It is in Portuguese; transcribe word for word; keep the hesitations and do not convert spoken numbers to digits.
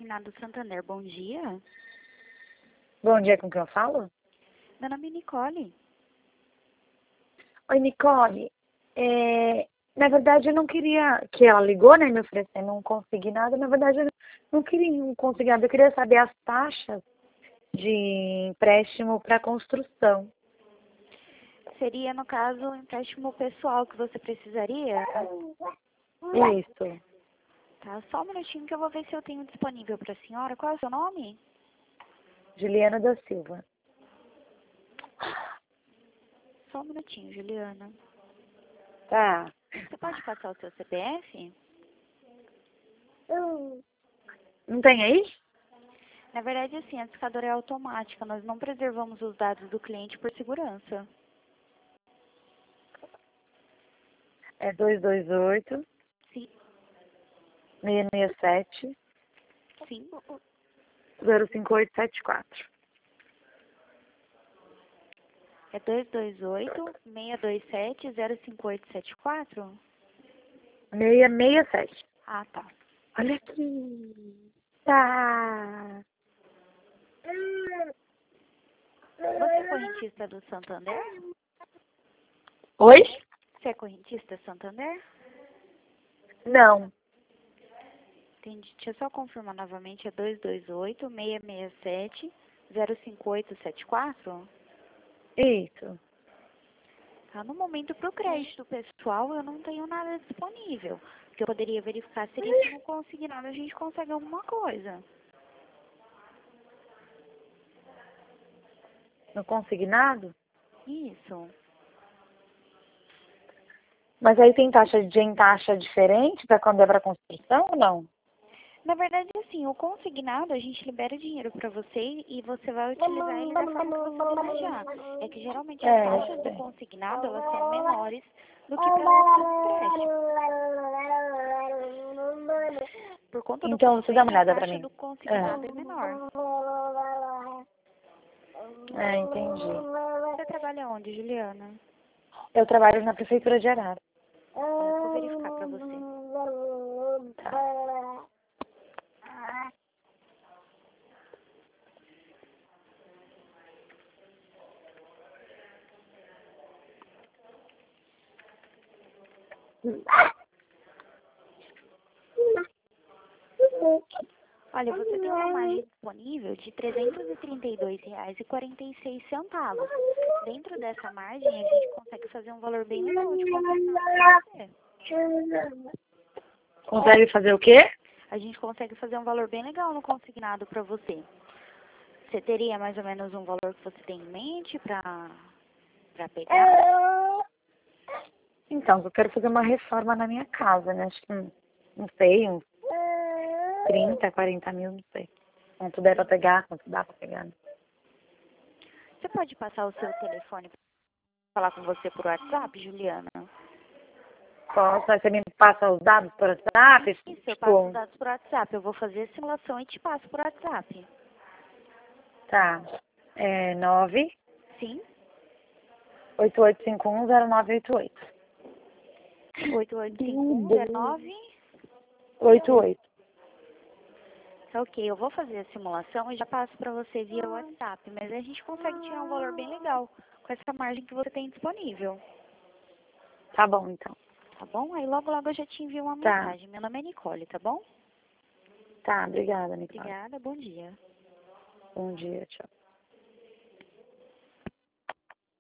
Consignado Santander, bom dia. Bom dia, com quem eu falo? Meu nome é Nicole. Oi, Nicole. É, na verdade, eu não queria... Que ela ligou, né, me oferecendo um consignado. Na verdade, eu não queria um consignado. Eu queria saber as taxas de empréstimo para construção. Seria, no caso, um empréstimo pessoal que você precisaria? Isso. Tá, só um minutinho que eu vou ver se eu tenho disponível para a senhora. Qual é o seu nome? Juliana da Silva. Só um minutinho, Juliana. Tá. Você pode passar o seu C P F? Não tem aí? Na verdade, assim, a discadora é automática. Nós não preservamos os dados do cliente por segurança. É dois dois oito, Sim, seis seis sete, sim. zero cinco oito sete quatro. É dois dois oito, seis dois sete, zero cinco oito sete quatro? seis seis sete. Ah, tá. Olha aqui. Tá. Você é correntista do Santander? Oi? Você é correntista Santander? Não. Entendi. Deixa eu só confirmar novamente. É dois dois oito, seis seis sete, zero cinco oito sete quatro? Isso. Tá, no momento, para o crédito pessoal, eu não tenho nada disponível. O que eu poderia verificar seria se no consignado a gente consegue alguma coisa. No consignado? Isso. Mas aí tem taxa de em taxa diferente para quando é para construção ou não? Na verdade, assim, o consignado, a gente libera dinheiro para você e você vai utilizar ele da forma que você desejar. É que geralmente as É, taxas eu do sei. consignado, elas são menores do que para outros empréstimos. Por conta do Então, você dá uma convênio, a olhada para taxa mim. do consignado é menor. É, é, entendi. Você trabalha onde, Juliana? Eu trabalho na prefeitura de Arara. Tá, eu vou verificar para você. Tá. Olha, você tem uma margem disponível de trezentos e trinta e dois reais e quarenta e seis centavos. Dentro dessa margem, a gente consegue fazer um valor bem legal de consignado para você. Consegue fazer o quê? A gente consegue fazer um valor bem legal no consignado para você. Você teria mais ou menos um valor que você tem em mente para para pegar? Então, eu quero fazer uma reforma na minha casa, né? Acho que, hum, não sei, uns trinta, quarenta mil, não sei. Quanto der pra pegar, quanto dá pra pegar. Né? Você pode passar o seu telefone para falar com você por WhatsApp, Juliana? Posso, aí você me passa os dados por WhatsApp? Isso, eu passo os Tipo, dados por WhatsApp. Eu vou fazer a simulação e te passo por WhatsApp. tá. É nove Sim? oito oito cinco um zero nove oito oito. oito oito cinco um zero nove. oito oito. Tá, ok, eu vou fazer a simulação e já passo para você via WhatsApp, mas a gente consegue tirar um valor bem legal com essa margem que você tem disponível, Tá bom, então. tá bom? Aí logo logo eu já te envio uma Tá. mensagem. Meu nome é Nicole, tá bom? Tá, obrigada, Nicole. Obrigada, bom dia. Bom dia, tchau.